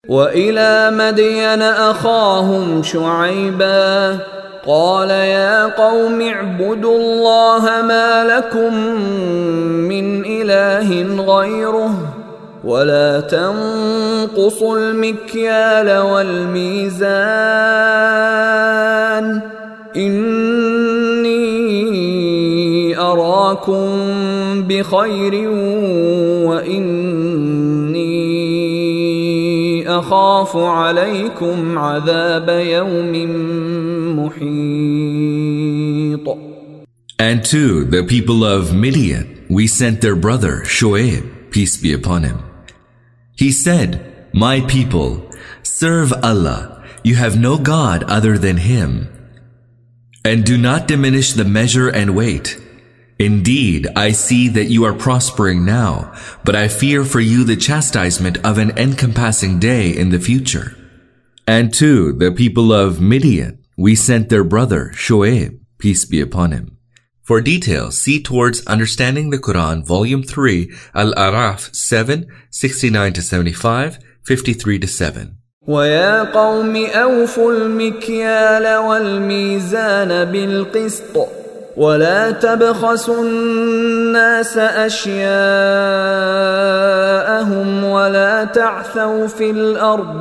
وإلى مدين أخاهم شعيبا قال يا قوم اعبدوا الله ما لكم من إله غيره ولا تنقصوا المكيال والميزان إني أراكم بخير وإني أخاف عليكم عذاب يوم محيط. And to the people of Midian we sent their brother Shoaib, peace be upon him. He said, my people, serve Allah. You have no God other than Him. And do not diminish the measure and weight. Indeed, I see that you are prospering now, but I fear for you the chastisement of an encompassing day in the future. And to the people of Midian, we sent their brother Shoaib, peace be upon him. For details, see towards Understanding the Quran, Volume 3, Al-Araf 7, 69-75, 53-7. وَيَا قَوْمِ أَوْفُوا الْمِكْيَالَ وَالْمِيزَانَ بِالْقِسْطِ وَلَا تَبْخَسُوا النَّاسَ أَشْيَاءَهُمْ وَلَا تَعْثَوْا فِي الْأَرْضِ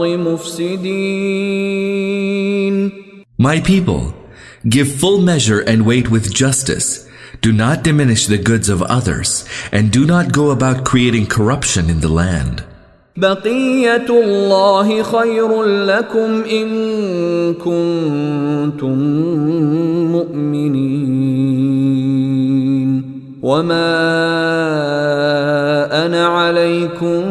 مُفْسِدِينَ. My people, give full measure and weight with justice. Do not diminish the goods of others, and do not go about creating corruption in the land. بقية الله خير لكم إن كنتم مؤمنين وما أنا عليكم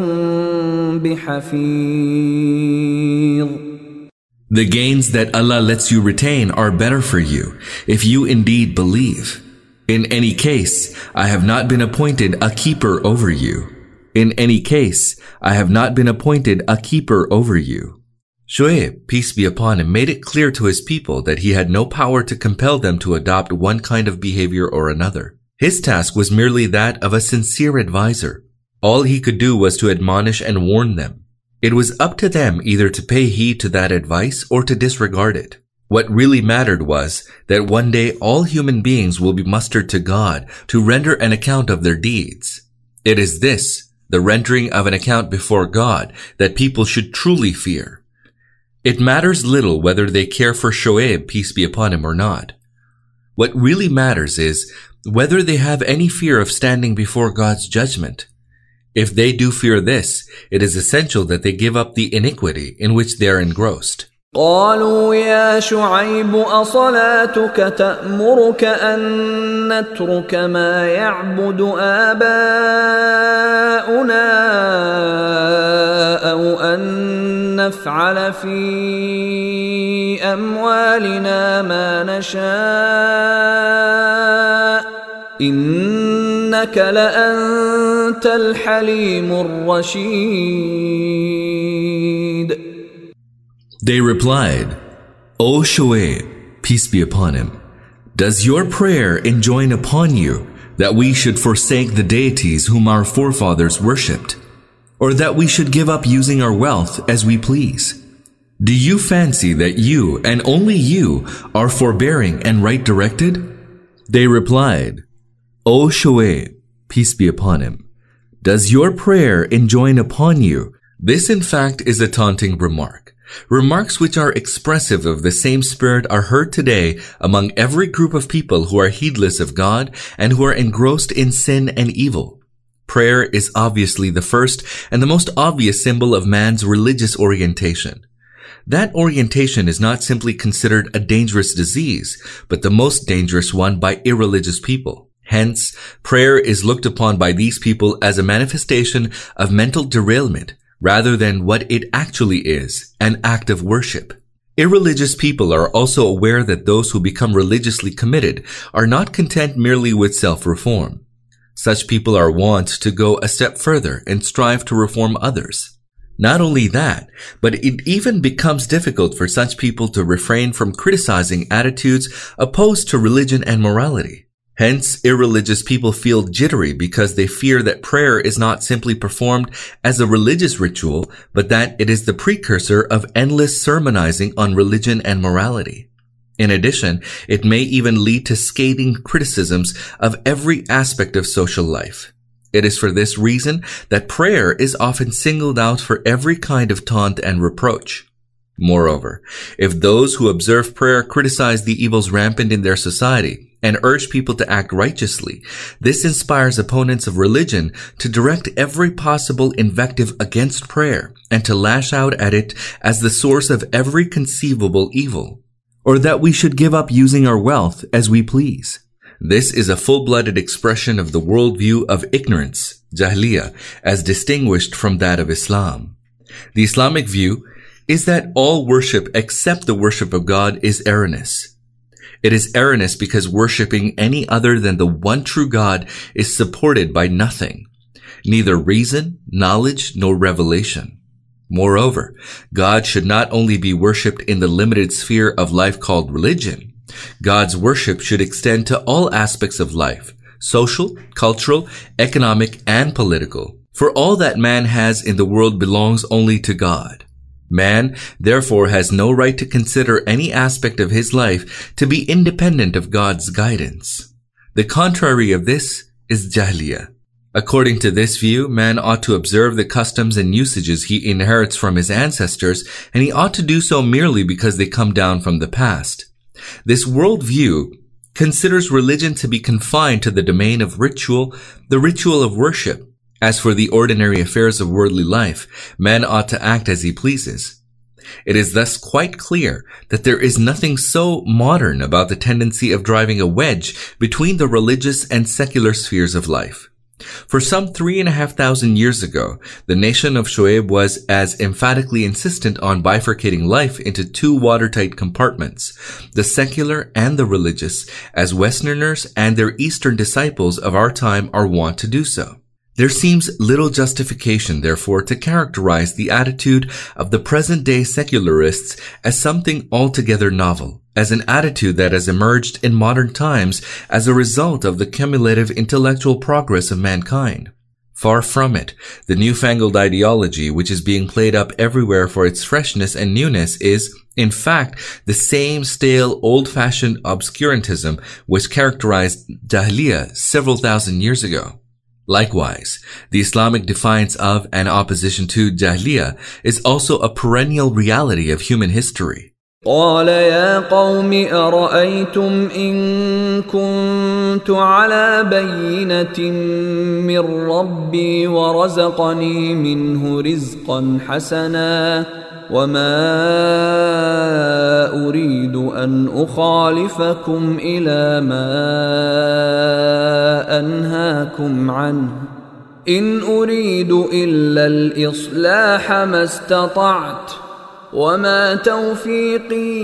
بحفيظ. The gains that Allah lets you retain are better for you, if you indeed believe. In any case, I have not been appointed a keeper over you. In any case, I have not been appointed a keeper over you. Shoaib, peace be upon him, made it clear to his people that he had no power to compel them to adopt one kind of behavior or another. His task was merely that of a sincere advisor. All he could do was to admonish and warn them. It was up to them either to pay heed to that advice or to disregard it. What really mattered was that one day all human beings will be mustered to God to render an account of their deeds. It is this, the rendering of an account before God, that people should truly fear. It matters little whether they care for Shoaib, peace be upon him, or not. What really matters is whether they have any fear of standing before God's judgment. If they do fear this, it is essential that they give up the iniquity in which they are engrossed. قالوا يا شعيب أصلاتك تأمرك أن نترك ما يعبد آباؤنا أو أن نفعل في أموالنا ما نشاء إنك لأنت الحليم الرشيد. They replied, O Shoaib, peace be upon him, does your prayer enjoin upon you that we should forsake the deities whom our forefathers worshipped, or that we should give up using our wealth as we please? Do you fancy that you, and only you, are forbearing and right-directed? They replied, O Shoaib, peace be upon him, does your prayer enjoin upon you? This in fact is a taunting remark. Remarks which are expressive of the same spirit are heard today among every group of people who are heedless of God and who are engrossed in sin and evil. Prayer is obviously the first and the most obvious symbol of man's religious orientation. That orientation is not simply considered a dangerous disease, but the most dangerous one by irreligious people. Hence, prayer is looked upon by these people as a manifestation of mental derailment, rather than what it actually is, an act of worship. Irreligious people are also aware that those who become religiously committed are not content merely with self-reform. Such people are wont to go a step further and strive to reform others. Not only that, but it even becomes difficult for such people to refrain from criticizing attitudes opposed to religion and morality. Hence, irreligious people feel jittery because they fear that prayer is not simply performed as a religious ritual, but that it is the precursor of endless sermonizing on religion and morality. In addition, it may even lead to scathing criticisms of every aspect of social life. It is for this reason that prayer is often singled out for every kind of taunt and reproach. Moreover, if those who observe prayer criticize the evils rampant in their society and urge people to act righteously, this inspires opponents of religion to direct every possible invective against prayer and to lash out at it as the source of every conceivable evil, or that we should give up using our wealth as we please. This is a full-blooded expression of the worldview of ignorance, Jahiliyyah, as distinguished from that of Islam. The Islamic view is that all worship except the worship of God is erroneous. It is erroneous because worshipping any other than the one true God is supported by nothing, neither reason, knowledge, nor revelation. Moreover, God should not only be worshipped in the limited sphere of life called religion. God's worship should extend to all aspects of life, social, cultural, economic, and political. For all that man has in the world belongs only to God. Man, therefore, has no right to consider any aspect of his life to be independent of God's guidance. The contrary of this is Jahiliyyah. According to this view, man ought to observe the customs and usages he inherits from his ancestors, and he ought to do so merely because they come down from the past. This worldview considers religion to be confined to the domain of ritual, the ritual of worship. As for the ordinary affairs of worldly life, man ought to act as he pleases. It is thus quite clear that there is nothing so modern about the tendency of driving a wedge between the religious and secular spheres of life. For some 3,500 years ago, the nation of Shu'aib was as emphatically insistent on bifurcating life into two watertight compartments, the secular and the religious, as Westerners and their Eastern disciples of our time are wont to do so. There seems little justification, therefore, to characterize the attitude of the present-day secularists as something altogether novel, as an attitude that has emerged in modern times as a result of the cumulative intellectual progress of mankind. Far from it, the newfangled ideology which is being played up everywhere for its freshness and newness is, in fact, the same stale, old-fashioned obscurantism which characterized Jahiliyyah several thousand years ago. Likewise, the Islamic defiance of and opposition to Jahiliyyah is also a perennial reality of human history. قال يا قوم أرأيتم إن كنت على بينة من ربي ورزقني منه رزقا حسنا وما أريد أن أخالفكم إلى ما أنهاكم عنه إن أريد إلا الإصلاح ما استطعت وما توفيقي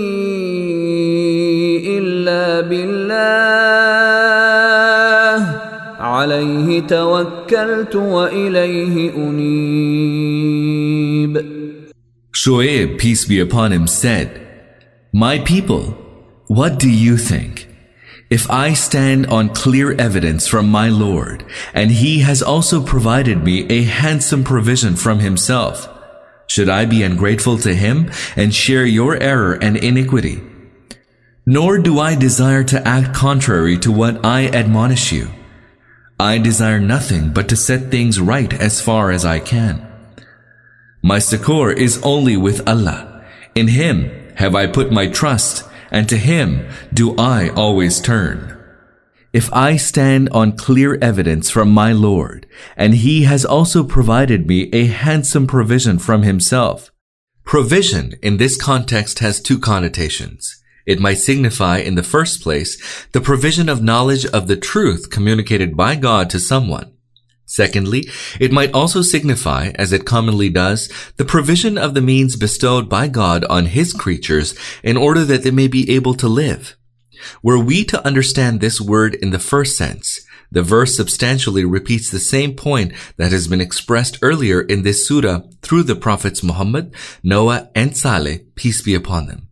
إلا بالله عليه توكلت وإليه أنيب. Shu'aib, peace be upon him, said, "My people, what do you think? If I stand on clear evidence from my Lord, and He has also provided me a handsome provision from Himself, should I be ungrateful to Him and share your error and iniquity? Nor do I desire to act contrary to what I admonish you. I desire nothing but to set things right as far as I can. My succor is only with Allah. In Him have I put my trust, and to Him do I always turn. If I stand on clear evidence from my Lord, and He has also provided me a handsome provision from Himself." Provision in this context has two connotations. It might signify, in the first place, the provision of knowledge of the truth communicated by God to someone. Secondly, it might also signify, as it commonly does, the provision of the means bestowed by God on His creatures in order that they may be able to live. Were we to understand this word in the first sense, the verse substantially repeats the same point that has been expressed earlier in this surah through the prophets Muhammad, Noah, and Saleh, peace be upon them.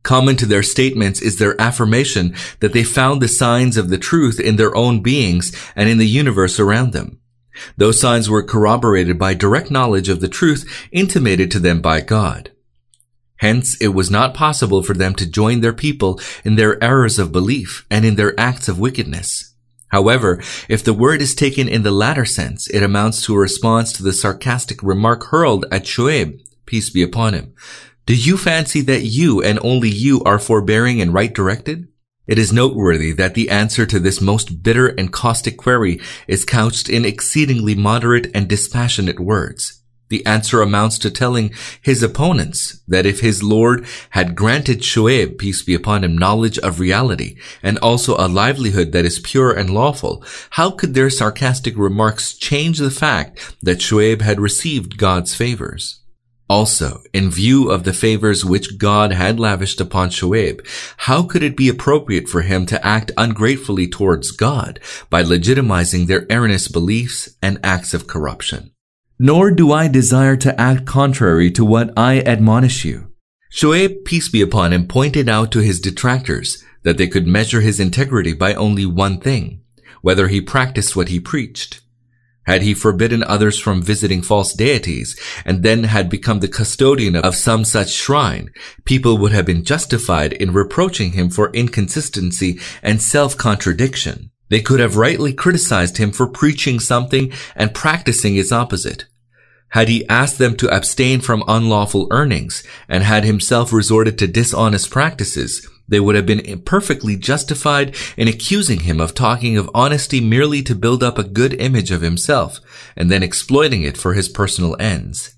Common to their statements is their affirmation that they found the signs of the truth in their own beings and in the universe around them. Those signs were corroborated by direct knowledge of the truth intimated to them by God. Hence, it was not possible for them to join their people in their errors of belief and in their acts of wickedness. However, if the word is taken in the latter sense, it amounts to a response to the sarcastic remark hurled at Shu'aib, peace be upon him. Do you fancy that you and only you are forbearing and right-directed? It is noteworthy that the answer to this most bitter and caustic query is couched in exceedingly moderate and dispassionate words. The answer amounts to telling his opponents that if his Lord had granted Shu'aib, peace be upon him, knowledge of reality and also a livelihood that is pure and lawful, how could their sarcastic remarks change the fact that Shu'aib had received God's favors? Also, in view of the favors which God had lavished upon Shu'aib, how could it be appropriate for him to act ungratefully towards God by legitimizing their erroneous beliefs and acts of corruption? Nor do I desire to act contrary to what I admonish you. Shu'aib, peace be upon him, pointed out to his detractors that they could measure his integrity by only one thing, whether he practiced what he preached. Had he forbidden others from visiting false deities and then had become the custodian of some such shrine, people would have been justified in reproaching him for inconsistency and self-contradiction. They could have rightly criticized him for preaching something and practicing its opposite. Had he asked them to abstain from unlawful earnings and had himself resorted to dishonest practices, they would have been perfectly justified in accusing him of talking of honesty merely to build up a good image of himself and then exploiting it for his personal ends.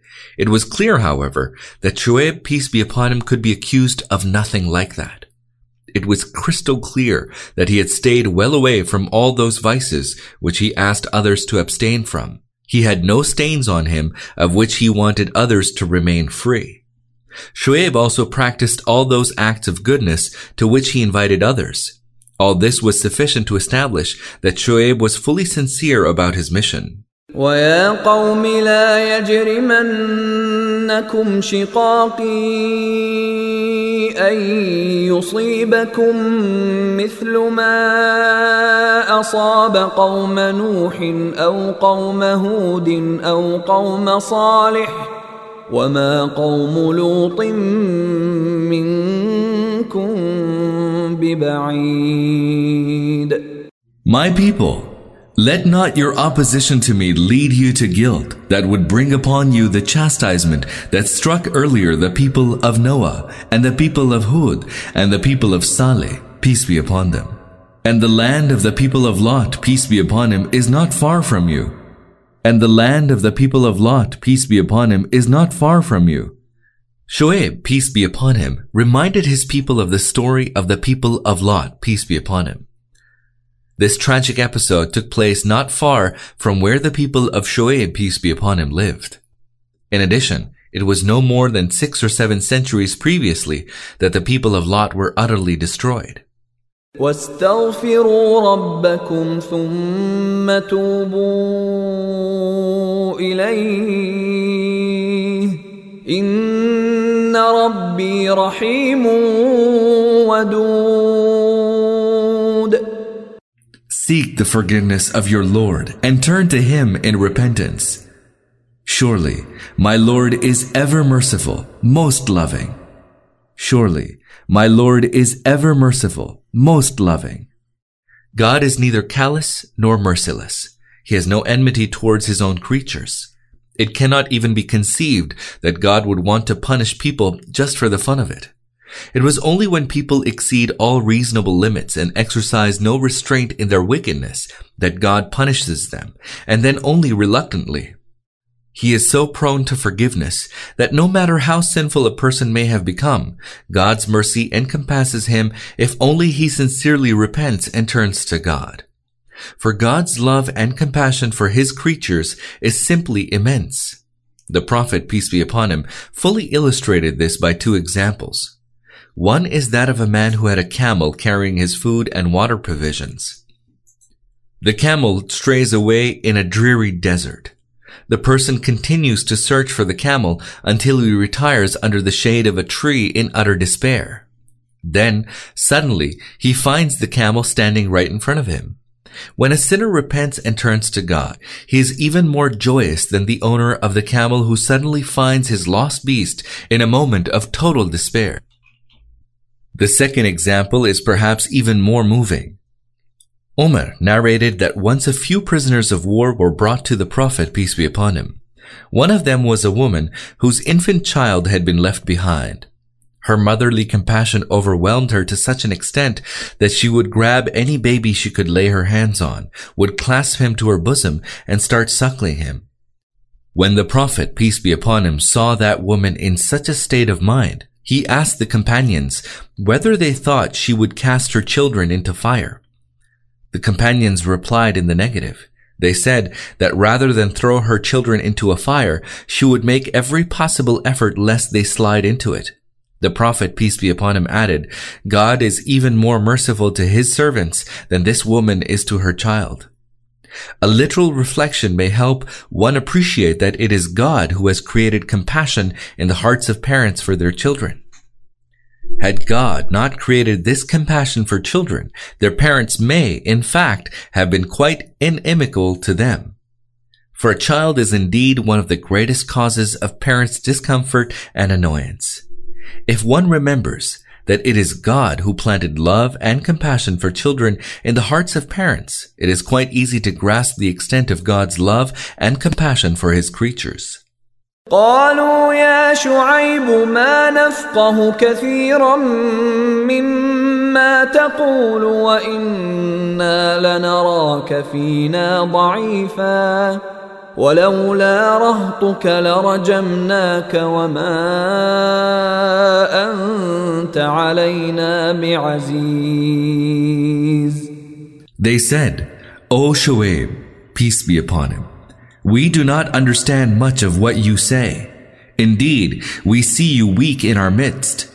It was clear, however, that Shu'aib, peace be upon him, could be accused of nothing like that. It was crystal clear that he had stayed well away from all those vices which he asked others to abstain from. He had no stains on him of which he wanted others to remain free. Shu'aib also practiced all those acts of goodness to which he invited others. All this was sufficient to establish that Shu'aib was fully sincere about his mission. وَيَا قَوْمِ لَا يَجْرِمَنَّكُمْ شِقَاقِي أن يصيبكم مثل ما أصاب قوم نوح أو قوم هود أو قوم صالح وما قوم لوط منكم ببعيد. My people, let not your opposition to me lead you to guilt that would bring upon you the chastisement that struck earlier the people of Noah and the people of Hud and the people of Saleh, peace be upon them. And the land of the people of Lot, peace be upon him, is not far from you. And the land of the people of Lot, peace be upon him, is not far from you. Shu'aib, peace be upon him, reminded his people of the story of the people of Lot, peace be upon him. This tragic episode took place not far from where the people of Shu'aib, peace be upon him, lived. In addition, it was no more than 6 or 7 centuries previously that the people of Lot were utterly destroyed. وَاسْتَغْفِرُوا رَبَّكُمْ ثُمَّ تُوبُوا إِلَيْهِ إِنَّ رَبِّي رَحِيمٌ وَدُودٌ. Seek the forgiveness of your Lord and turn to him in repentance. Surely, my Lord is ever merciful, most loving. Surely, my Lord is ever merciful, most loving. God is neither callous nor merciless. He has no enmity towards his own creatures. It cannot even be conceived that God would want to punish people just for the fun of it. It was only when people exceed all reasonable limits and exercise no restraint in their wickedness that God punishes them, and then only reluctantly. He is so prone to forgiveness that no matter how sinful a person may have become, God's mercy encompasses him if only he sincerely repents and turns to God. For God's love and compassion for his creatures is simply immense. The Prophet, peace be upon him, fully illustrated this by 2 examples. One is that of a man who had a camel carrying his food and water provisions. The camel strays away in a dreary desert. The person continues to search for the camel until he retires under the shade of a tree in utter despair. Then, suddenly, he finds the camel standing right in front of him. When a sinner repents and turns to God, he is even more joyous than the owner of the camel who suddenly finds his lost beast in a moment of total despair. The second example is perhaps even more moving. Umar narrated that once a few prisoners of war were brought to the Prophet, peace be upon him. One of them was a woman whose infant child had been left behind. Her motherly compassion overwhelmed her to such an extent that she would grab any baby she could lay her hands on, would clasp him to her bosom, and start suckling him. When the Prophet, peace be upon him, saw that woman in such a state of mind, he asked the companions whether they thought she would cast her children into fire. The companions replied in the negative. They said that rather than throw her children into a fire, she would make every possible effort lest they slide into it. The Prophet, peace be upon him, added, God is even more merciful to his servants than this woman is to her child. A literal reflection may help one appreciate that it is God who has created compassion in the hearts of parents for their children. Had God not created this compassion for children, their parents may, in fact, have been quite inimical to them. For a child is indeed one of the greatest causes of parents' discomfort and annoyance. If one remembers that it is God who planted love and compassion for children in the hearts of parents, it is quite easy to grasp the extent of God's love and compassion for his creatures. قالوا يا شعيب ما نفقه كثيرا مما تقول وإنا لنراك فينا ضعيفا ولولا رهطك لرجمناك وما أنت علينا بعزيز. They said, O Shu'aib, peace be upon him, we do not understand much of what you say. Indeed, we see you weak in our midst.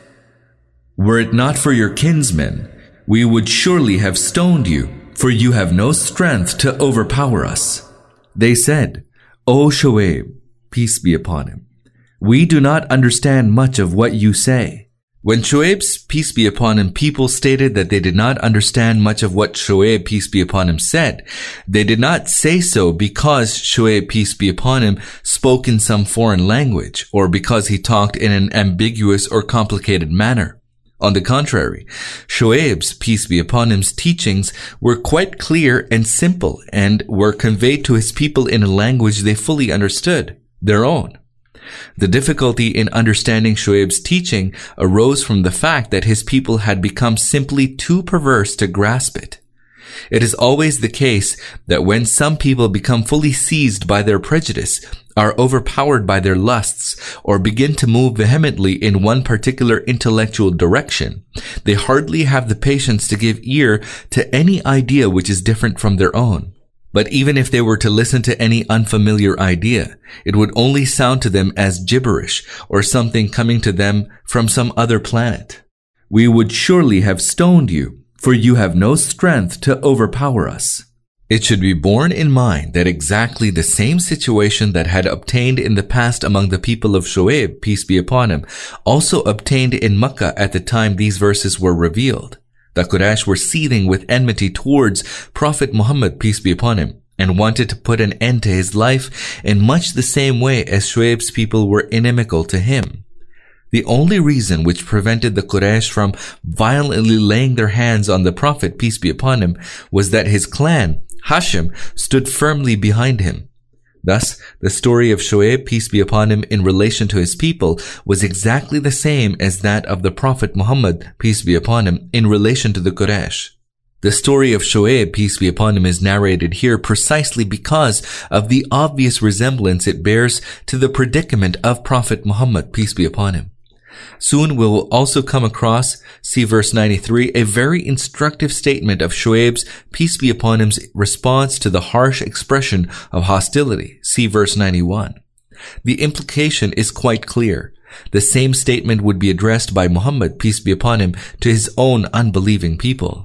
Were it not for your kinsmen, we would surely have stoned you, for you have no strength to overpower us. They said, O Shu'aib, peace be upon him, we do not understand much of what you say. When Shu'aib's, peace be upon him, people stated that they did not understand much of what Shu'aib, peace be upon him, said, they did not say so because Shu'aib, peace be upon him, spoke in some foreign language, or because he talked in an ambiguous or complicated manner. On the contrary, Shu'aib's, peace be upon him's, teachings were quite clear and simple and were conveyed to his people in a language they fully understood, their own. The difficulty in understanding Shu'aib's teaching arose from the fact that his people had become simply too perverse to grasp it. It is always the case that when some people become fully seized by their prejudice, are overpowered by their lusts, or begin to move vehemently in one particular intellectual direction, they hardly have the patience to give ear to any idea which is different from their own. But even if they were to listen to any unfamiliar idea, it would only sound to them as gibberish or something coming to them from some other planet. We would surely have stoned you, for you have no strength to overpower us. It should be borne in mind that exactly the same situation that had obtained in the past among the people of Shu'aib, peace be upon him, also obtained in Makkah at the time these verses were revealed. The Quraysh were seething with enmity towards Prophet Muhammad, peace be upon him, and wanted to put an end to his life in much the same way as Shu'aib's people were inimical to him. The only reason which prevented the Quraysh from violently laying their hands on the Prophet, peace be upon him, was that his clan, Hashim, stood firmly behind him. Thus, the story of Shu'aib, peace be upon him, in relation to his people was exactly the same as that of the Prophet Muhammad, peace be upon him, in relation to the Quraysh. The story of Shu'aib, peace be upon him, is narrated here precisely because of the obvious resemblance it bears to the predicament of Prophet Muhammad, peace be upon him. Soon we will also come across, see verse 93, a very instructive statement of Shu'aib's, peace be upon him's, response to the harsh expression of hostility. See verse 91. The implication is quite clear. The same statement would be addressed by Muhammad, peace be upon him, to his own unbelieving people.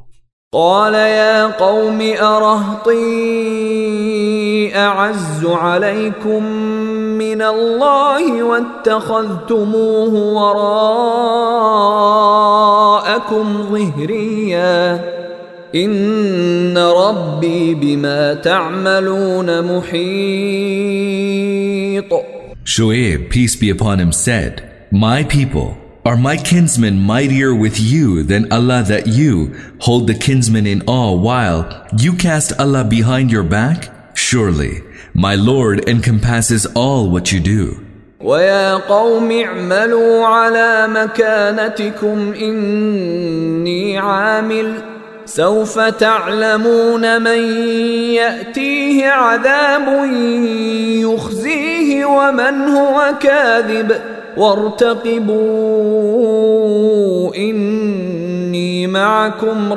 قال يا قوم أرهطي أعز عليكم من الله واتخذتموه وراءكم ظهريا إن ربي بما تعملون محيط. Shu'aib, peace be upon him, said, My people, are my kinsmen mightier with you than Allah that you hold the kinsmen in awe while you cast Allah behind your back? Surely, my Lord encompasses all what you do. وَيَا قَوْمِ اعْمَلُوا عَلَى مَكَانَتِكُمْ إِنِّي عَامِلٌ سوف تعلمون من يأتيه عذاب يخزيه ومن هو كاذب وارتقبوا إني معكم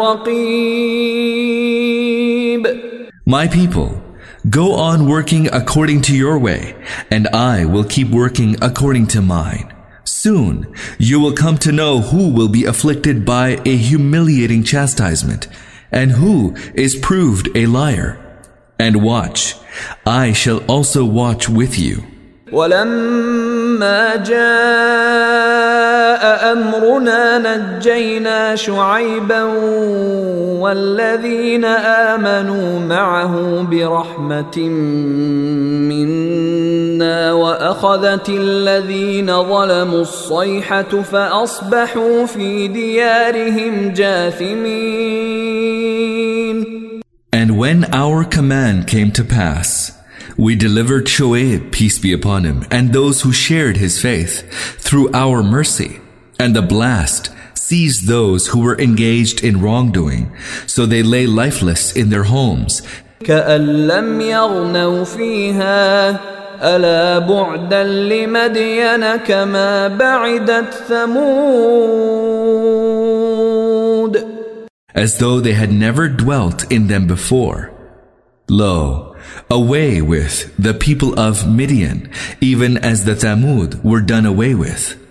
رقيب. My people, go on working according to your way, and I will keep working according to mine. Soon, you will come to know who will be afflicted by a humiliating chastisement, and who is proved a liar. And watch, I shall also watch with you. ولما جاء أمرنا نجينا شعيبا والذين آمنوا معه برحمة منا وأخذت الذين ظلموا الصيحة فأصبحوا في ديارهم جاثمين. And when our command came to pass, we delivered Shu'aib, peace be upon him, and those who shared his faith through our mercy. And the blast seized those who were engaged in wrongdoing, so they lay lifeless in their homes. كأن لم يغنوا فيها ألا بعدا لمدين كما بعدت ثمود. As though they had never dwelt in them before. Lo, away with the people of Midian, even as the Thamud were done away with.